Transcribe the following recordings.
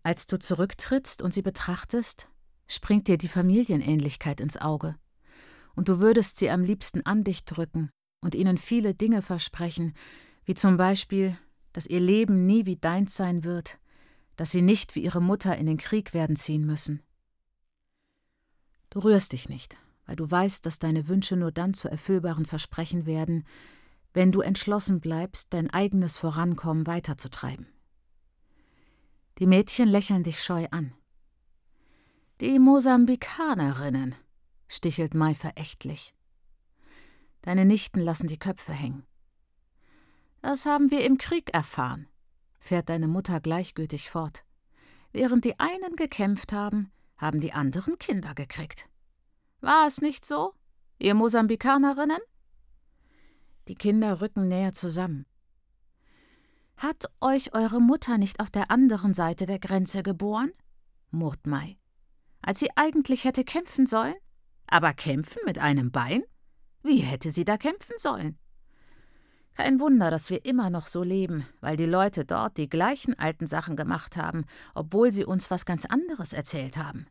Als du zurücktrittst und sie betrachtest, springt dir die Familienähnlichkeit ins Auge. Und du würdest sie am liebsten an dich drücken und ihnen viele Dinge versprechen, wie zum Beispiel, dass ihr Leben nie wie deins sein wird, dass sie nicht wie ihre Mutter in den Krieg werden ziehen müssen. Du rührst dich nicht, weil du weißt, dass deine Wünsche nur dann zu erfüllbaren Versprechen werden, wenn du entschlossen bleibst, dein eigenes Vorankommen weiterzutreiben. Die Mädchen lächeln dich scheu an. »Die Mosambikanerinnen«, stichelt Mai verächtlich. Deine Nichten lassen die Köpfe hängen. »Das haben wir im Krieg erfahren«, fährt deine Mutter gleichgültig fort. »Während die einen gekämpft haben, haben die anderen Kinder gekriegt. War es nicht so, ihr Mosambikanerinnen?« Die Kinder rücken näher zusammen. »Hat euch eure Mutter nicht auf der anderen Seite der Grenze geboren?«, murrt Mai. »Als sie eigentlich hätte kämpfen sollen? Aber kämpfen mit einem Bein? Wie hätte sie da kämpfen sollen?« Kein Wunder, dass wir immer noch so leben, weil die Leute dort die gleichen alten Sachen gemacht haben, obwohl sie uns was ganz anderes erzählt haben.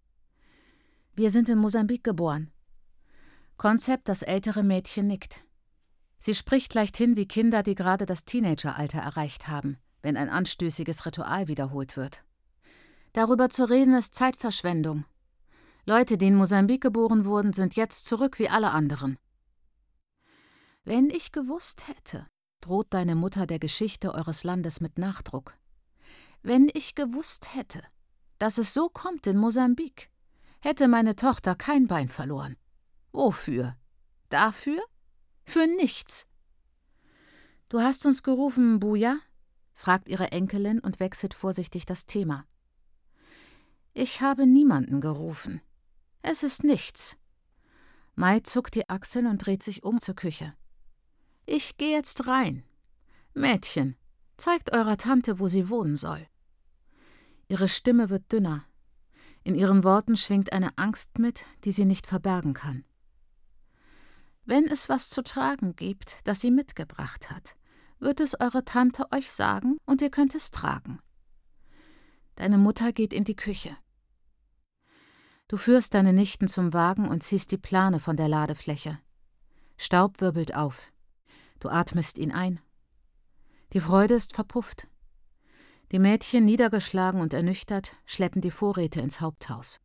Wir sind in Mosambik geboren. Konzept, das ältere Mädchen nickt. Sie spricht leicht hin wie Kinder, die gerade das Teenageralter erreicht haben, wenn ein anstößiges Ritual wiederholt wird. Darüber zu reden ist Zeitverschwendung. Leute, die in Mosambik geboren wurden, sind jetzt zurück wie alle anderen. »Wenn ich gewusst hätte«, droht deine Mutter der Geschichte eures Landes mit Nachdruck. »Wenn ich gewusst hätte, dass es so kommt in Mosambik, hätte meine Tochter kein Bein verloren. Wofür? Dafür? Für nichts.« »Du hast uns gerufen, Mbuya?«, fragt ihre Enkelin und wechselt vorsichtig das Thema. »Ich habe niemanden gerufen. Es ist nichts.« Mai zuckt die Achseln und dreht sich um zur Küche. »Ich gehe jetzt rein. Mädchen, zeigt eurer Tante, wo sie wohnen soll.« Ihre Stimme wird dünner. In ihren Worten schwingt eine Angst mit, die sie nicht verbergen kann. »Wenn es was zu tragen gibt, das sie mitgebracht hat, wird es eure Tante euch sagen und ihr könnt es tragen.« Deine Mutter geht in die Küche. Du führst deine Nichten zum Wagen und ziehst die Plane von der Ladefläche. Staub wirbelt auf. Du atmest ihn ein. Die Freude ist verpufft. Die Mädchen, niedergeschlagen und ernüchtert, schleppen die Vorräte ins Haupthaus.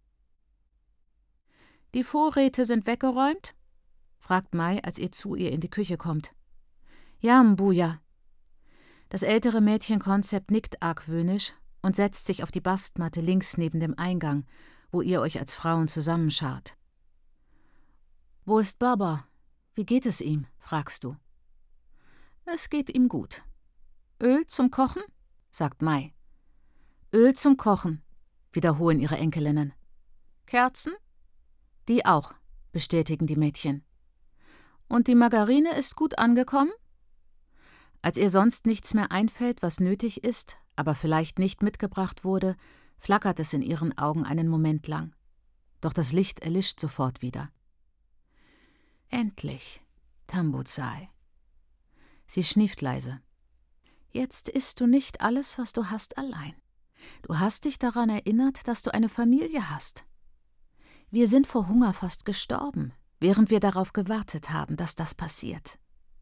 »Die Vorräte sind weggeräumt?«, fragt Mai, als ihr zu ihr in die Küche kommt. »Ja, Mbuya.« Das ältere Mädchen Konzept nickt argwöhnisch und setzt sich auf die Bastmatte links neben dem Eingang, wo ihr euch als Frauen zusammenschart. »Wo ist Baba? Wie geht es ihm?«, fragst du. »Es geht ihm gut.« »Öl zum Kochen?«, sagt Mai. »Öl zum Kochen«, wiederholen ihre Enkelinnen. »Kerzen?« »Die auch«, bestätigen die Mädchen. »Und die Margarine ist gut angekommen?« Als ihr sonst nichts mehr einfällt, was nötig ist, aber vielleicht nicht mitgebracht wurde, flackert es in ihren Augen einen Moment lang. Doch das Licht erlischt sofort wieder. »Endlich, Tambuzai.« Sie schnieft leise. »Jetzt isst du nicht alles, was du hast, allein. Du hast dich daran erinnert, dass du eine Familie hast. Wir sind vor Hunger fast gestorben, während wir darauf gewartet haben, dass das passiert.«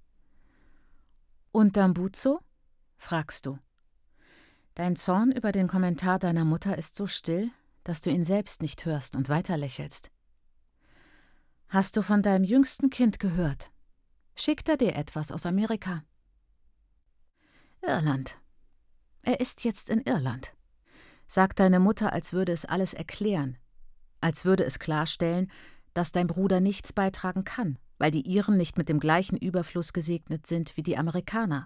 »Und Dambuzo?«, fragst du. Dein Zorn über den Kommentar deiner Mutter ist so still, dass du ihn selbst nicht hörst und weiterlächelst. »Hast du von deinem jüngsten Kind gehört? Schickt er dir etwas aus Amerika?« »Irland. Er ist jetzt in Irland«, sagt deine Mutter, als würde es alles erklären, als würde es klarstellen, dass dein Bruder nichts beitragen kann, weil die Iren nicht mit dem gleichen Überfluss gesegnet sind wie die Amerikaner.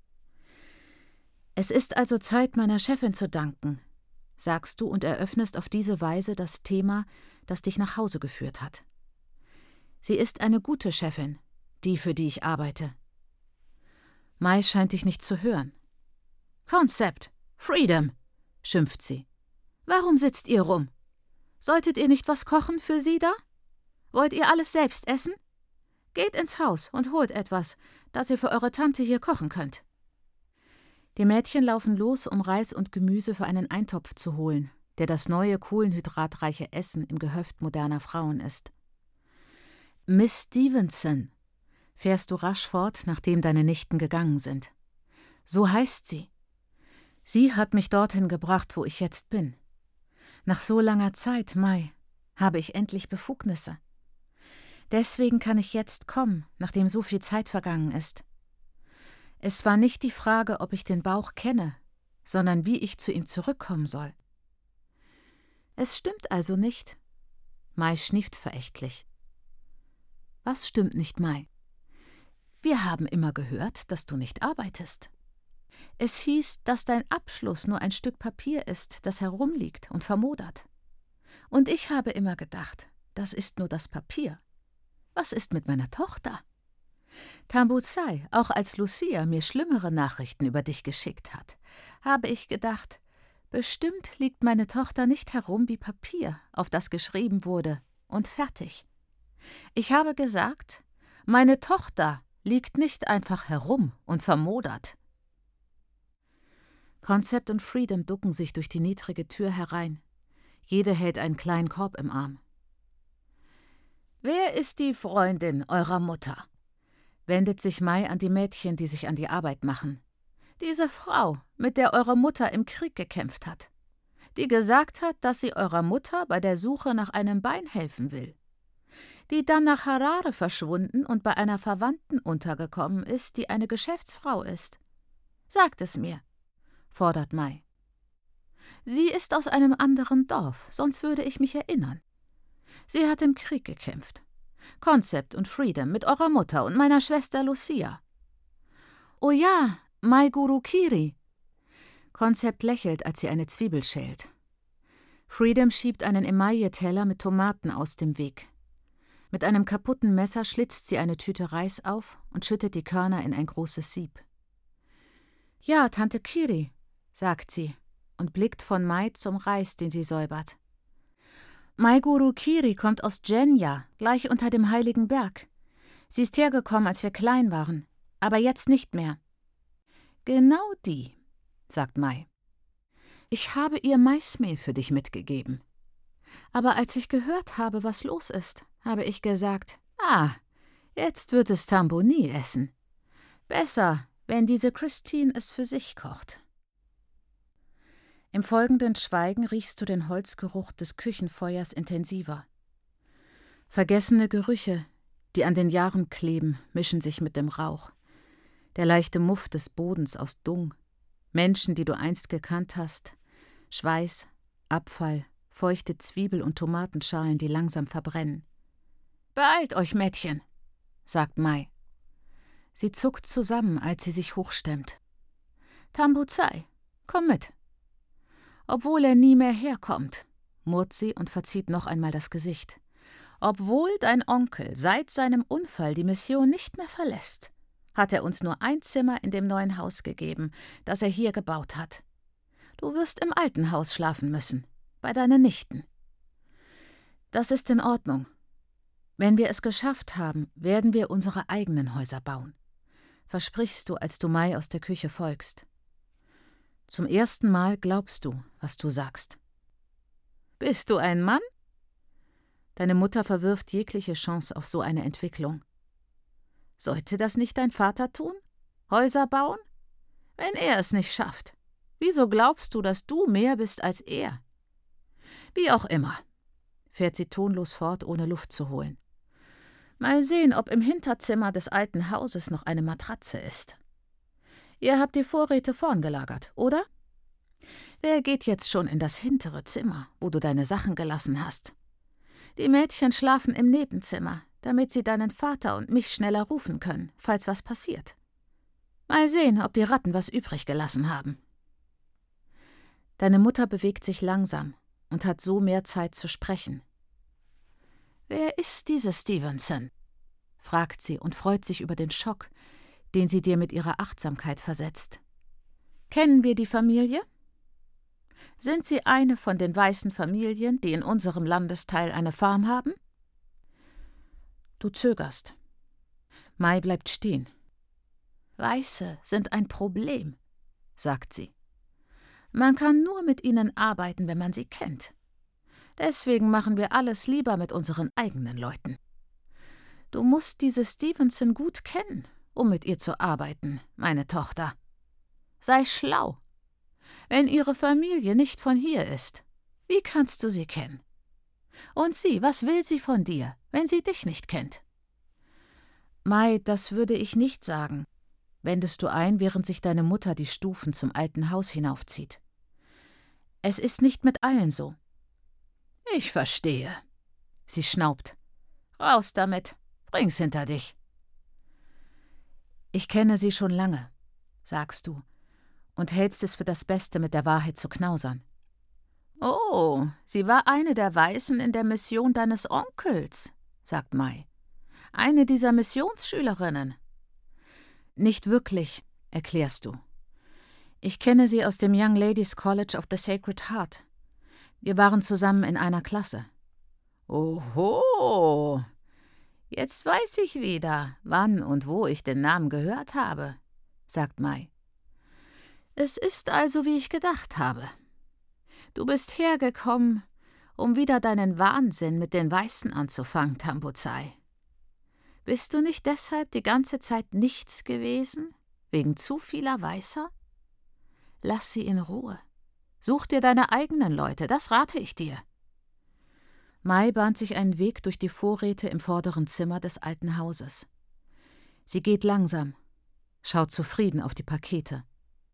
»Es ist also Zeit, meiner Chefin zu danken«, sagst du und eröffnest auf diese Weise das Thema, das dich nach Hause geführt hat. »Sie ist eine gute Chefin, die, für die ich arbeite.« Mai scheint dich nicht zu hören. »Konzept, Freedom«, schimpft sie. »Warum sitzt ihr rum? Solltet ihr nicht was kochen für sie da? Wollt ihr alles selbst essen? Geht ins Haus und holt etwas, das ihr für eure Tante hier kochen könnt.« Die Mädchen laufen los, um Reis und Gemüse für einen Eintopf zu holen, der das neue kohlenhydratreiche Essen im Gehöft moderner Frauen ist. »Miss Stevenson«, fährst du rasch fort, nachdem deine Nichten gegangen sind. »So heißt sie. Sie hat mich dorthin gebracht, wo ich jetzt bin. Nach so langer Zeit, Mai, habe ich endlich Befugnisse. Deswegen kann ich jetzt kommen, nachdem so viel Zeit vergangen ist. Es war nicht die Frage, ob ich den Bauch kenne, sondern wie ich zu ihm zurückkommen soll.« »Es stimmt also nicht?« Mai schnieft verächtlich. »Was stimmt nicht, Mai?« »Wir haben immer gehört, dass du nicht arbeitest. Es hieß, dass dein Abschluss nur ein Stück Papier ist, das herumliegt und vermodert. Und ich habe immer gedacht, das ist nur das Papier. Was ist mit meiner Tochter? Tambuzai, auch als Lucia mir schlimmere Nachrichten über dich geschickt hat, habe ich gedacht, bestimmt liegt meine Tochter nicht herum wie Papier, auf das geschrieben wurde, und fertig. Ich habe gesagt, meine Tochter liegt nicht einfach herum und vermodert.« Concept und Freedom ducken sich durch die niedrige Tür herein. Jede hält einen kleinen Korb im Arm. »Wer ist die Freundin eurer Mutter?« wendet sich Mai an die Mädchen, die sich an die Arbeit machen. »Diese Frau, mit der eure Mutter im Krieg gekämpft hat, die gesagt hat, dass sie eurer Mutter bei der Suche nach einem Bein helfen will, die dann nach Harare verschwunden und bei einer Verwandten untergekommen ist, die eine Geschäftsfrau ist. Sagt es mir«, fordert Mai. »Sie ist aus einem anderen Dorf, sonst würde ich mich erinnern. Sie hat im Krieg gekämpft. Concept und Freedom mit eurer Mutter und meiner Schwester Lucia.« »Oh ja, Mai Guru Kiri.« Concept lächelt, als sie eine Zwiebel schält. Freedom schiebt einen Emaille-Teller mit Tomaten aus dem Weg. Mit einem kaputten Messer schlitzt sie eine Tüte Reis auf und schüttet die Körner in ein großes Sieb. »Ja, Tante Kiri«, sagt sie und blickt von Mai zum Reis, den sie säubert. »Mai Guru Kiri kommt aus Jenya, gleich unter dem Heiligen Berg. Sie ist hergekommen, als wir klein waren, aber jetzt nicht mehr.« »Genau die«, sagt Mai. »Ich habe ihr Maismehl für dich mitgegeben. Aber als ich gehört habe, was los ist, habe ich gesagt, jetzt wird es Tambo nie essen. Besser, wenn diese Christine es für sich kocht.« Im folgenden Schweigen riechst du den Holzgeruch des Küchenfeuers intensiver. Vergessene Gerüche, die an den Jahren kleben, mischen sich mit dem Rauch. Der leichte Muff des Bodens aus Dung, Menschen, die du einst gekannt hast, Schweiß, Abfall, feuchte Zwiebel- und Tomatenschalen, die langsam verbrennen. »Beeilt euch, Mädchen«, sagt Mai. Sie zuckt zusammen, als sie sich hochstemmt. »Tambuzai, komm mit.« »Obwohl er nie mehr herkommt«, murrt sie und verzieht noch einmal das Gesicht. »Obwohl dein Onkel seit seinem Unfall die Mission nicht mehr verlässt, hat er uns nur ein Zimmer in dem neuen Haus gegeben, das er hier gebaut hat. Du wirst im alten Haus schlafen müssen, bei deinen Nichten.« »Das ist in Ordnung. Wenn wir es geschafft haben, werden wir unsere eigenen Häuser bauen«, versprichst du, als du Mai aus der Küche folgst. Zum ersten Mal glaubst du, was du sagst. »Bist du ein Mann?« Deine Mutter verwirft jegliche Chance auf so eine Entwicklung. »Sollte das nicht dein Vater tun? Häuser bauen? Wenn er es nicht schafft, wieso glaubst du, dass du mehr bist als er?« »Wie auch immer«, fährt sie tonlos fort, ohne Luft zu holen. »Mal sehen, ob im Hinterzimmer des alten Hauses noch eine Matratze ist. Ihr habt die Vorräte vorn gelagert, oder? Wer geht jetzt schon in das hintere Zimmer, wo du deine Sachen gelassen hast? Die Mädchen schlafen im Nebenzimmer, damit sie deinen Vater und mich schneller rufen können, falls was passiert. Mal sehen, ob die Ratten was übrig gelassen haben.« Deine Mutter bewegt sich langsam und hat so mehr Zeit zu sprechen. »Wer ist diese Stevenson?«, fragt sie und freut sich über den Schock, den sie dir mit ihrer Achtsamkeit versetzt. »Kennen wir die Familie? Sind sie eine von den weißen Familien, die in unserem Landesteil eine Farm haben?« Du zögerst. Mai bleibt stehen. »Weiße sind ein Problem«, sagt sie. Man kann nur mit ihnen arbeiten, wenn man sie kennt. Deswegen machen wir alles lieber mit unseren eigenen Leuten. Du musst diese Stevenson gut kennen, um mit ihr zu arbeiten, meine Tochter. Sei schlau. Wenn ihre Familie nicht von hier ist, wie kannst du sie kennen? Und sie, was will sie von dir, wenn sie dich nicht kennt? Mai, das würde ich nicht sagen, wendest du ein, während sich deine Mutter die Stufen zum alten Haus hinaufzieht. Es ist nicht mit allen so. Ich verstehe. Sie schnaubt. Raus damit, bring's hinter dich. Ich kenne sie schon lange, sagst du, und hältst es für das Beste, mit der Wahrheit zu knausern. Oh, sie war eine der Weißen in der Mission deines Onkels, sagt Mai. Eine dieser Missionsschülerinnen. Nicht wirklich, erklärst du. Ich kenne sie aus dem Young Ladies College of the Sacred Heart. Wir waren zusammen in einer Klasse. Oho, jetzt weiß ich wieder, wann und wo ich den Namen gehört habe, sagt Mai. Es ist also, wie ich gedacht habe. Du bist hergekommen, um wieder deinen Wahnsinn mit den Weißen anzufangen, Tambuzai. Bist du nicht deshalb die ganze Zeit nichts gewesen, wegen zu vieler Weißer? Lass sie in Ruhe. Such dir deine eigenen Leute, das rate ich dir. Mai bahnt sich einen Weg durch die Vorräte im vorderen Zimmer des alten Hauses. Sie geht langsam, schaut zufrieden auf die Pakete.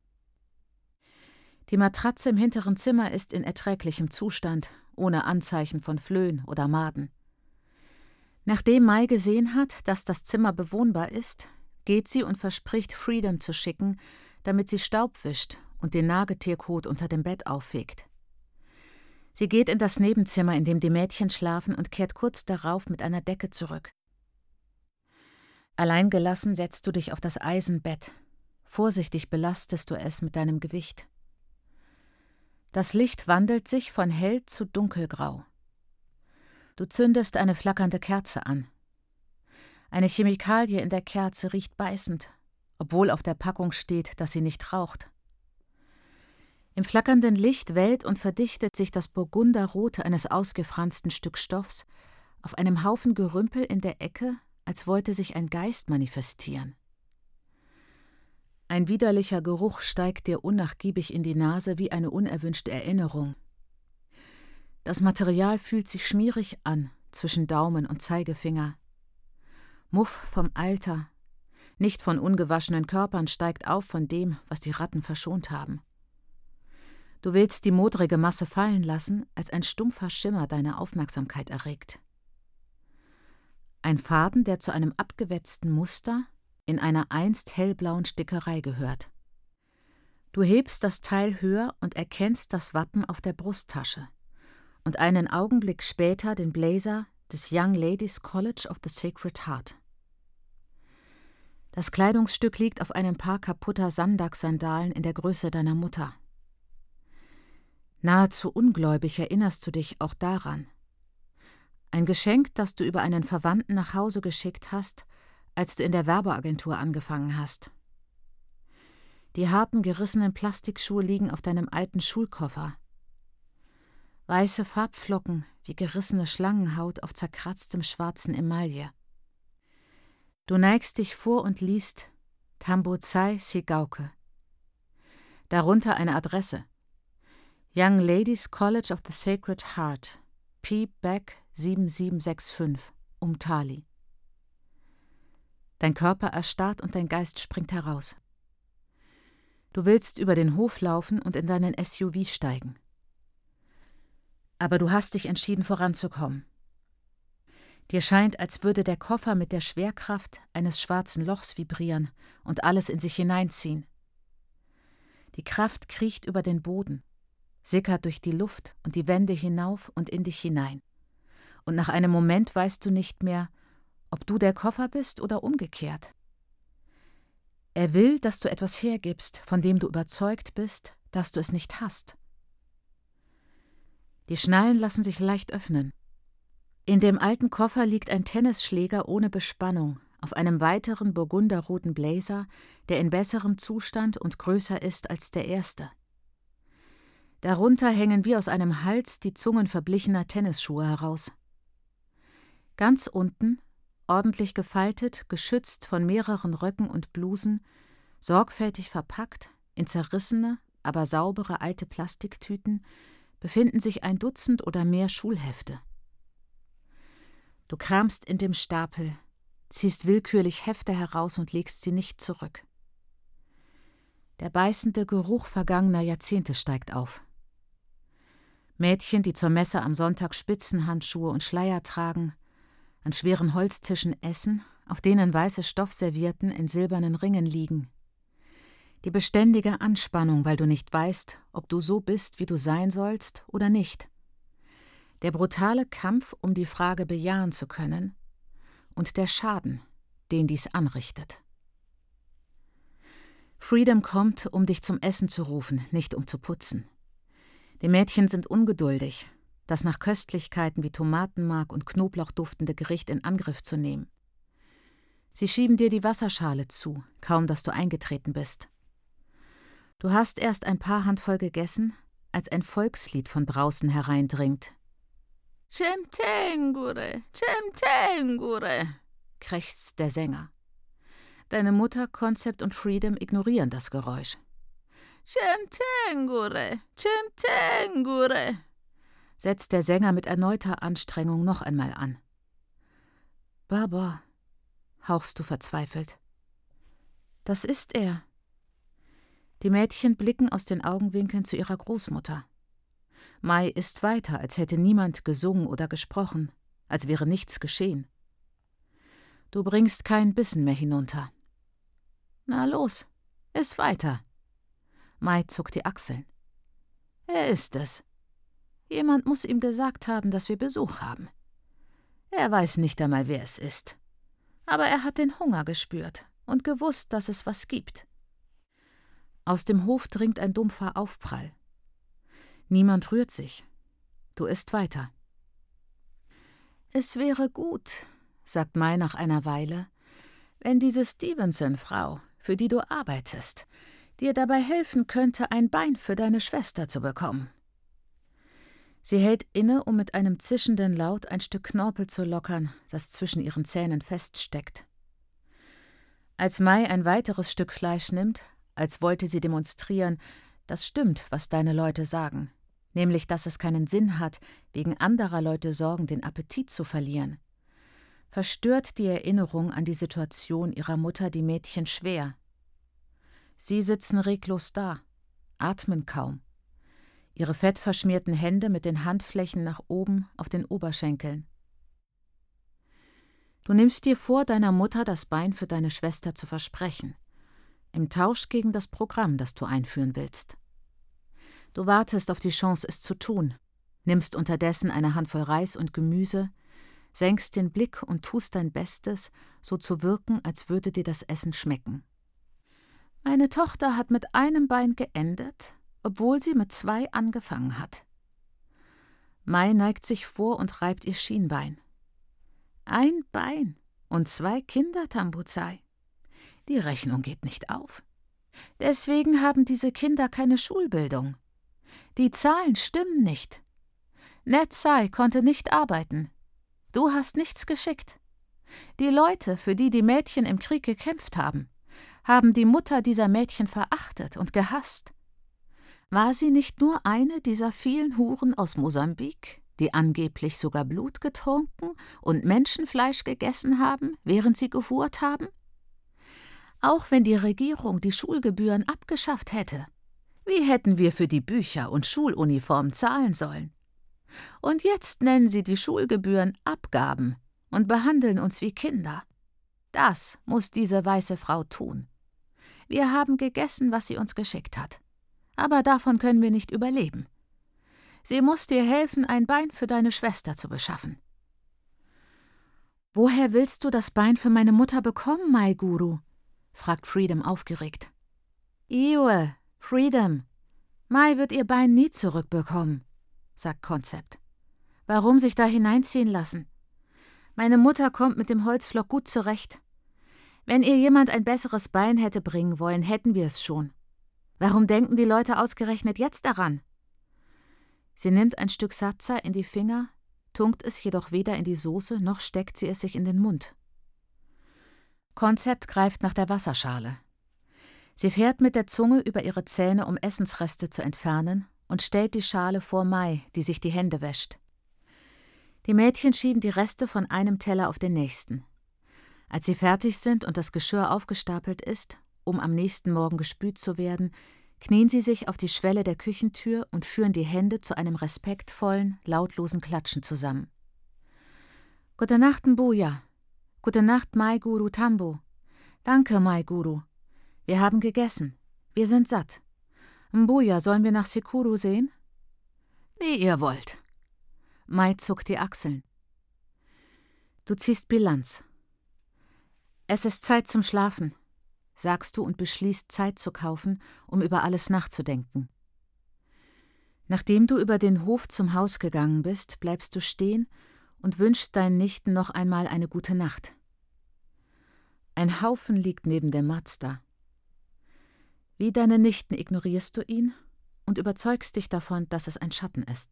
Die Matratze im hinteren Zimmer ist in erträglichem Zustand, ohne Anzeichen von Flöhen oder Maden. Nachdem Mai gesehen hat, dass das Zimmer bewohnbar ist, geht sie und verspricht, Freedom zu schicken, damit sie Staub wischt und den Nagetierkot unter dem Bett auffegt. Sie geht in das Nebenzimmer, in dem die Mädchen schlafen, und kehrt kurz darauf mit einer Decke zurück. Alleingelassen setzt du dich auf das Eisenbett. Vorsichtig belastest du es mit deinem Gewicht. Das Licht wandelt sich von hell zu dunkelgrau. Du zündest eine flackernde Kerze an. Eine Chemikalie in der Kerze riecht beißend, obwohl auf der Packung steht, dass sie nicht raucht. Im flackernden Licht wellt und verdichtet sich das Burgunderrot eines ausgefransten Stück Stoffs auf einem Haufen Gerümpel in der Ecke, als wollte sich ein Geist manifestieren. Ein widerlicher Geruch steigt dir unnachgiebig in die Nase wie eine unerwünschte Erinnerung. Das Material fühlt sich schmierig an zwischen Daumen und Zeigefinger. Muff vom Alter, nicht von ungewaschenen Körpern, steigt auf von dem, was die Ratten verschont haben. Du willst die modrige Masse fallen lassen, als ein stumpfer Schimmer deine Aufmerksamkeit erregt. Ein Faden, der zu einem abgewetzten Muster in einer einst hellblauen Stickerei gehört. Du hebst das Teil höher und erkennst das Wappen auf der Brusttasche und einen Augenblick später den Blazer des Young Ladies College of the Sacred Heart. Das Kleidungsstück liegt auf einem Paar kaputter Sandak-Sandalen in der Größe deiner Mutter. Nahezu ungläubig erinnerst du dich auch daran. Ein Geschenk, das du über einen Verwandten nach Hause geschickt hast, als du in der Werbeagentur angefangen hast. Die harten, gerissenen Plastikschuhe liegen auf deinem alten Schulkoffer. Weiße Farbflocken wie gerissene Schlangenhaut auf zerkratztem schwarzen Emaille. Du neigst dich vor und liest Tambuzai Sigauke. Darunter eine Adresse: Young Ladies College of the Sacred Heart, P. Beck 7765, Umtali. Dein Körper erstarrt und dein Geist springt heraus. Du willst über den Hof laufen und in deinen SUV steigen. Aber du hast dich entschieden, voranzukommen. Dir scheint, als würde der Koffer mit der Schwerkraft eines schwarzen Lochs vibrieren und alles in sich hineinziehen. Die Kraft kriecht über den Boden, sickert durch die Luft und die Wände hinauf und in dich hinein. Und nach einem Moment weißt du nicht mehr, ob du der Koffer bist oder umgekehrt. Er will, dass du etwas hergibst, von dem du überzeugt bist, dass du es nicht hast. Die Schnallen lassen sich leicht öffnen. In dem alten Koffer liegt ein Tennisschläger ohne Bespannung, auf einem weiteren burgunderroten Blazer, der in besserem Zustand und größer ist als der erste. Darunter hängen wie aus einem Hals die Zungen verblichener Tennisschuhe heraus. Ganz unten, ordentlich gefaltet, geschützt von mehreren Röcken und Blusen, sorgfältig verpackt, in zerrissene, aber saubere alte Plastiktüten, befinden sich 1 Dutzend oder mehr Schulhefte. Du kramst in dem Stapel, ziehst willkürlich Hefte heraus und legst sie nicht zurück. Der beißende Geruch vergangener Jahrzehnte steigt auf. Mädchen, die zur Messe am Sonntag Spitzenhandschuhe und Schleier tragen, an schweren Holztischen essen, auf denen weiße Stoffservietten in silbernen Ringen liegen. Die beständige Anspannung, weil du nicht weißt, ob du so bist, wie du sein sollst oder nicht. Der brutale Kampf, um die Frage bejahen zu können, und der Schaden, den dies anrichtet. Freedom kommt, um dich zum Essen zu rufen, nicht um zu putzen. Die Mädchen sind ungeduldig, das nach Köstlichkeiten wie Tomatenmark und Knoblauch duftende Gericht in Angriff zu nehmen. Sie schieben dir die Wasserschale zu, kaum dass du eingetreten bist. Du hast erst ein paar Handvoll gegessen, als ein Volkslied von draußen hereindringt. »Cemtengure, Cemtengure«, krächzt der Sänger. Deine Mutter, Concept und Freedom ignorieren das Geräusch. »Cemtengure, Cemtengure«, setzt der Sänger mit erneuter Anstrengung noch einmal an. »Baba«, hauchst du verzweifelt. »Das ist er.« Die Mädchen blicken aus den Augenwinkeln zu ihrer Großmutter. Mai isst weiter, als hätte niemand gesungen oder gesprochen, als wäre nichts geschehen. Du bringst keinen Bissen mehr hinunter. »Na los, iss weiter.« Mai zuckt die Achseln. »Er ist es. Jemand muss ihm gesagt haben, dass wir Besuch haben. Er weiß nicht einmal, wer es ist. Aber er hat den Hunger gespürt und gewusst, dass es was gibt.« Aus dem Hof dringt ein dumpfer Aufprall. Niemand rührt sich. Du isst weiter. »Es wäre gut«, sagt Mai nach einer Weile, »wenn diese Stevenson-Frau, für die du arbeitest, dir dabei helfen könnte, ein Bein für deine Schwester zu bekommen.« Sie hält inne, um mit einem zischenden Laut ein Stück Knorpel zu lockern, das zwischen ihren Zähnen feststeckt. Als Mai ein weiteres Stück Fleisch nimmt, als wollte sie demonstrieren, das stimmt, was deine Leute sagen, nämlich, dass es keinen Sinn hat, wegen anderer Leute Sorgen den Appetit zu verlieren, verstört die Erinnerung an die Situation ihrer Mutter die Mädchen schwer. Sie sitzen reglos da, atmen kaum, ihre fettverschmierten Hände mit den Handflächen nach oben auf den Oberschenkeln. Du nimmst dir vor, deiner Mutter das Bein für deine Schwester zu versprechen, im Tausch gegen das Programm, das du einführen willst. Du wartest auf die Chance, es zu tun, nimmst unterdessen eine Handvoll Reis und Gemüse, senkst den Blick und tust dein Bestes, so zu wirken, als würde dir das Essen schmecken. Meine Tochter hat mit einem Bein geendet, obwohl sie mit 2 angefangen hat. Mai neigt sich vor und reibt ihr Schienbein. 1 Bein und 2 Kinder, Tambuzai. Die Rechnung geht nicht auf. Deswegen haben diese Kinder keine Schulbildung. Die Zahlen stimmen nicht. Netzai konnte nicht arbeiten. Du hast nichts geschickt. Die Leute, für die die Mädchen im Krieg gekämpft haben die Mutter dieser Mädchen verachtet und gehasst. War sie nicht nur eine dieser vielen Huren aus Mosambik, die angeblich sogar Blut getrunken und Menschenfleisch gegessen haben, während sie gehurt haben? Auch wenn die Regierung die Schulgebühren abgeschafft hätte, wie hätten wir für die Bücher und Schuluniformen zahlen sollen? Und jetzt nennen sie die Schulgebühren Abgaben und behandeln uns wie Kinder. Das muss diese weiße Frau tun. Wir haben gegessen, was sie uns geschickt hat. Aber davon können wir nicht überleben. Sie muss dir helfen, ein Bein für deine Schwester zu beschaffen. »Woher willst du das Bein für meine Mutter bekommen, Mai Guru?« fragt Freedom aufgeregt. »Iwe, Freedom, Mai wird ihr Bein nie zurückbekommen«, sagt Concept. »Warum sich da hineinziehen lassen? Meine Mutter kommt mit dem Holzflock gut zurecht. Wenn ihr jemand ein besseres Bein hätte bringen wollen, hätten wir es schon. Warum denken die Leute ausgerechnet jetzt daran? Sie nimmt ein Stück Satsa in die Finger, tunkt es jedoch weder in die Soße, noch steckt sie es sich in den Mund. Concept greift nach der Wasserschale. Sie fährt mit der Zunge über ihre Zähne, um Essensreste zu entfernen, und stellt die Schale vor Mai, die sich die Hände wäscht. Die Mädchen schieben die Reste von einem Teller auf den nächsten. Als sie fertig sind und das Geschirr aufgestapelt ist, um am nächsten Morgen gespült zu werden, knien sie sich auf die Schwelle der Küchentür und führen die Hände zu einem respektvollen, lautlosen Klatschen zusammen. »Gute Nacht, Mbuya. Gute Nacht, Mai Guru Tambo. Danke, Mai Guru. Wir haben gegessen. Wir sind satt. Mbuya, sollen wir nach Sekuru sehen?« »Wie ihr wollt.« Mai zuckt die Achseln. »Du ziehst Bilanz. Es ist Zeit zum Schlafen«, sagst du und beschließt, Zeit zu kaufen, um über alles nachzudenken. Nachdem du über den Hof zum Haus gegangen bist, bleibst du stehen und wünschst deinen Nichten noch einmal eine gute Nacht. Ein Haufen liegt neben dem Mazda. Wie deine Nichten ignorierst du ihn und überzeugst dich davon, dass es ein Schatten ist.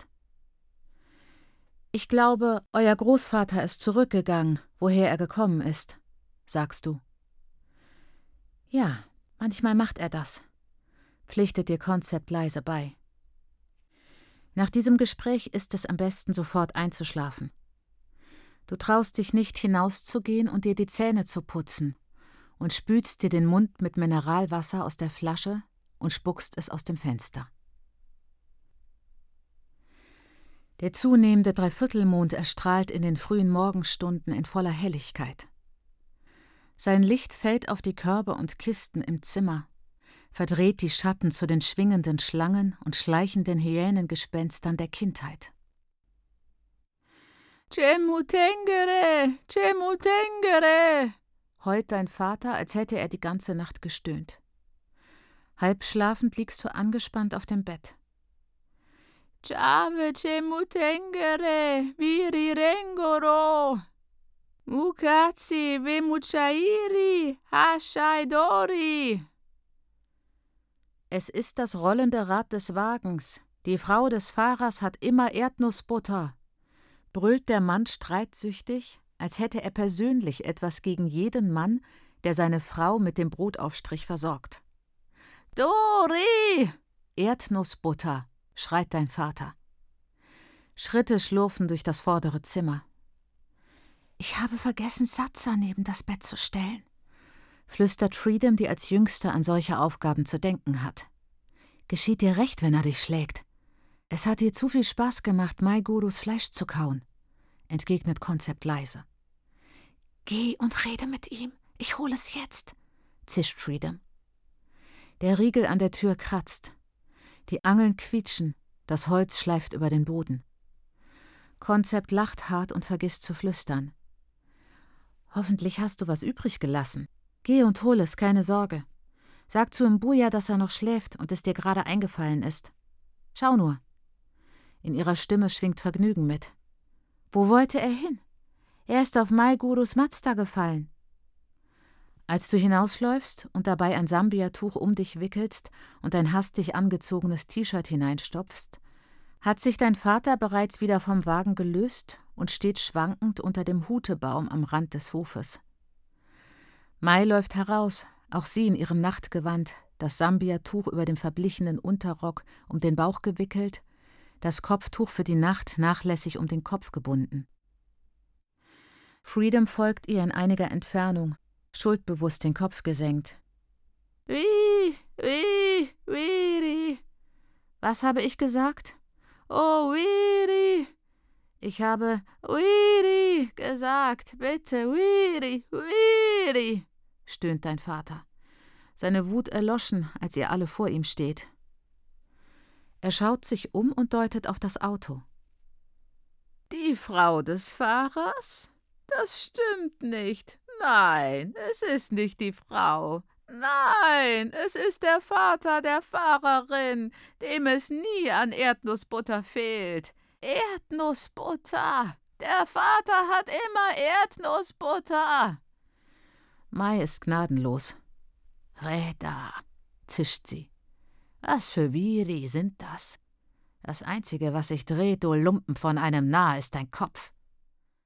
»Ich glaube, euer Großvater ist zurückgegangen, woher er gekommen ist«, sagst du. »Ja, manchmal macht er das«, pflichtet dir Concept leise bei. Nach diesem Gespräch ist es am besten, sofort einzuschlafen. Du traust dich nicht, hinauszugehen und dir die Zähne zu putzen und spülst dir den Mund mit Mineralwasser aus der Flasche und spuckst es aus dem Fenster. Der zunehmende Dreiviertelmond erstrahlt in den frühen Morgenstunden in voller Helligkeit. Sein Licht fällt auf die Körbe und Kisten im Zimmer, verdreht die Schatten zu den schwingenden Schlangen und schleichenden Hyänengespenstern der Kindheit. »Chemutengere, Chemutengere«, heult dein Vater, als hätte er die ganze Nacht gestöhnt. Halb schlafend liegst du angespannt auf dem Bett. »Chave Chemutengere, Viri Rengoro, Mukazi Vemuchairi, Hashaidori.« Es ist das rollende Rad des Wagens. Die Frau des Fahrers hat immer Erdnussbutter, brüllt der Mann streitsüchtig, als hätte er persönlich etwas gegen jeden Mann, der seine Frau mit dem Brotaufstrich versorgt. »Dori! Erdnussbutter«, schreit dein Vater. Schritte schlurfen durch das vordere Zimmer. »Ich habe vergessen, Satsa neben das Bett zu stellen«, flüstert Freedom, die als Jüngste an solche Aufgaben zu denken hat. »Geschieht dir recht, wenn er dich schlägt. Es hat dir zu viel Spaß gemacht, Mai Gurus Fleisch zu kauen«, entgegnet Concept leise. »Geh und rede mit ihm. Ich hole es jetzt«, zischt Freedom. Der Riegel an der Tür kratzt. Die Angeln quietschen, das Holz schleift über den Boden. Concept lacht hart und vergisst zu flüstern. »Hoffentlich hast du was übrig gelassen. Geh und hol es, keine Sorge. Sag zu Mbuya, dass er noch schläft und es dir gerade eingefallen ist. Schau nur.« In ihrer Stimme schwingt Vergnügen mit. »Wo wollte er hin? Er ist auf Mai Gurus Mazda gefallen.« Als du hinausläufst und dabei ein Sambia-Tuch um dich wickelst und ein hastig angezogenes T-Shirt hineinstopfst, hat sich dein Vater bereits wieder vom Wagen gelöst und steht schwankend unter dem Hutebaum am Rand des Hofes. Mai läuft heraus, auch sie in ihrem Nachtgewand, das Sambia-Tuch über dem verblichenen Unterrock um den Bauch gewickelt, das Kopftuch für die Nacht nachlässig um den Kopf gebunden. Freedom folgt ihr in einiger Entfernung, schuldbewusst den Kopf gesenkt. Wiri. Was habe ich gesagt? Oh, Wiri. Ich habe Wiri gesagt, bitte, Wiri, stöhnt dein Vater. Seine Wut erloschen, als ihr alle vor ihm steht. Er schaut sich um und deutet auf das Auto. Die Frau des Fahrers? Das stimmt nicht. Nein, es ist nicht die Frau. Nein, es ist der Vater der Fahrerin, dem es nie an Erdnussbutter fehlt. Erdnussbutter! Der Vater hat immer Erdnussbutter! Mai ist gnadenlos. »Reda«, zischt sie. »Was für Viri sind das? Das Einzige, was sich dreht, du Lumpen von einem Narr, ist dein Kopf.